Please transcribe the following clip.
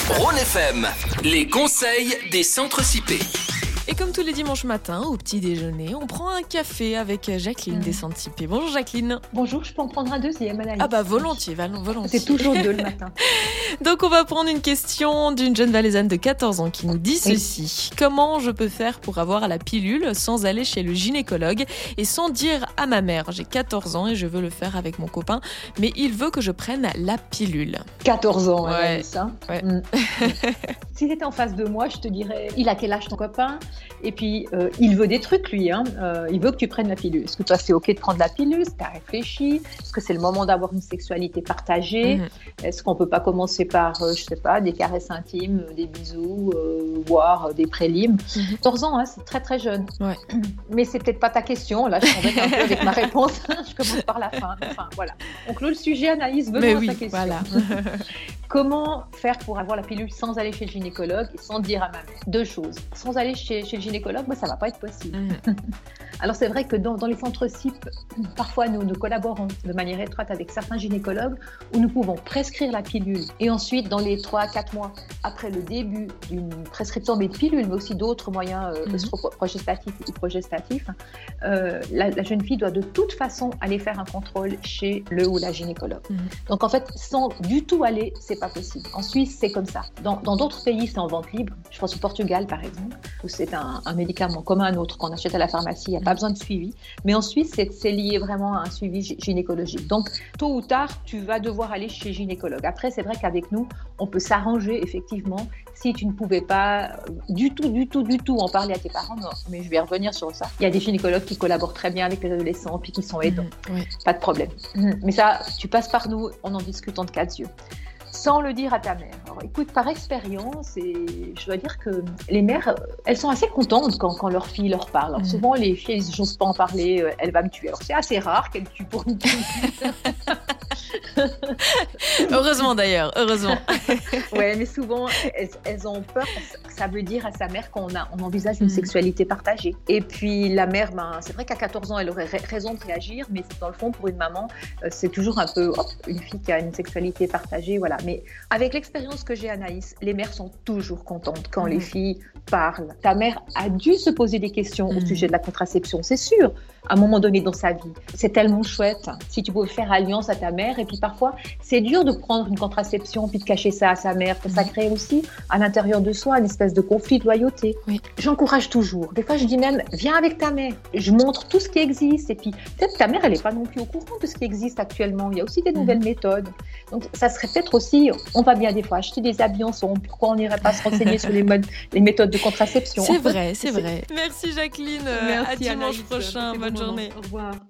Rhône FM, les conseils des centres CIP. Et comme tous les dimanches matins, au petit déjeuner, on prend un café avec Jacqueline des Centres CIP. Bonjour Jacqueline. Bonjour, je peux en prendre un deuxième, Anaïs. Ah bah volontiers. C'est toujours deux le matin. Donc on va prendre une question d'une jeune Valaisanne de 14 ans qui nous dit ceci. Comment je peux faire pour avoir la pilule sans aller chez le gynécologue et sans dire à ma mère? J'ai 14 ans et je veux le faire avec mon copain, mais il veut que je prenne la pilule. 14 ans, Ouais. Anaïs. Hein. Ouais. Si c'était en face de moi, je te dirais, il a quel âge ton copain? Et puis, il veut des trucs, lui. Hein. Il veut que tu prennes la pilule. Est-ce que toi, c'est OK de prendre la pilule? Est-ce que tu as réfléchi? Est-ce que c'est le moment d'avoir une sexualité partagée? Est-ce qu'on peut pas commencer par, je sais pas, des caresses intimes, des bisous, voire des prélims? 14 ans, hein, c'est très très jeune. Ouais. Mais c'est peut-être pas ta question. Là, je t'embête un peu avec ma réponse. Je commence par la fin. Enfin, voilà. On clôt le sujet, Anaïs. Venons à ta question. Voilà. Comment faire pour avoir la pilule sans aller chez le gynécologue et sans dire à ma mère? Deux choses. Sans aller chez le gynécologue, ça ne va pas être possible. Alors c'est vrai que dans les centres CIP, parfois nous collaborons de manière étroite avec certains gynécologues où nous pouvons prescrire la pilule. Et ensuite, dans les 3-4 mois après le début d'une prescription de pilule, mais aussi d'autres moyens progestatifs ou progestatifs, la jeune fille doit de toute façon aller faire un contrôle chez le ou la gynécologue. Donc en fait, sans du tout aller, c'est pas possible. En Suisse, c'est comme ça. Dans d'autres pays, c'est en vente libre. Je pense au Portugal, par exemple, où c'est un médicament comme un autre qu'on achète à la pharmacie. Il n'y a pas besoin de suivi. Mais en Suisse, c'est lié vraiment à un suivi gynécologique. Donc, tôt ou tard, tu vas devoir aller chez gynécologue. Après, c'est vrai qu'avec nous, on peut s'arranger, effectivement. Si tu ne pouvais pas du tout en parler à tes parents, non, mais je vais revenir sur ça. Il y a des gynécologues qui collaborent très bien avec les adolescents puis qui sont aidants. Pas de problème. Mais ça, tu passes par nous, on en discute entre quatre yeux. Sans le dire à ta mère. Alors, écoute, par expérience, et je dois dire que les mères, elles sont assez contentes quand leur fille leur parle. Alors, souvent, les filles, elles disent, j'ose pas en parler, elle va me tuer. Alors, c'est assez rare qu'elles tuent pour une tuer. Heureusement d'ailleurs, heureusement. Ouais, mais souvent, elles ont peur que ça veut dire à sa mère qu'on envisage une sexualité partagée. Et puis, la mère, c'est vrai qu'à 14 ans, elle aurait raison de réagir, mais dans le fond, pour une maman, c'est toujours un peu une fille qui a une sexualité partagée, voilà. Mais avec l'expérience que j'ai, Anaïs, les mères sont toujours contentes quand les filles parlent. Ta mère a dû se poser des questions au sujet de la contraception, c'est sûr, à un moment donné dans sa vie. C'est tellement chouette si tu pouvais faire alliance à ta mère. Et puis parfois, c'est dur de prendre une contraception puis de cacher ça à sa mère. Ça crée aussi à l'intérieur de soi une espèce de conflit de loyauté. J'encourage toujours. Des fois, je dis même, viens avec ta mère. Je montre tout ce qui existe. Et puis, peut-être ta mère, elle n'est pas non plus au courant de ce qui existe actuellement. Il y a aussi des nouvelles méthodes. Donc, ça serait peut-être aussi, on va bien des fois acheter des habits ensemble. Pourquoi on n'irait pas se renseigner sur les méthodes de contraception? C'est vrai. Merci Jacqueline. Merci, à dimanche Anaïs. prochain. Bonne journée. Au revoir.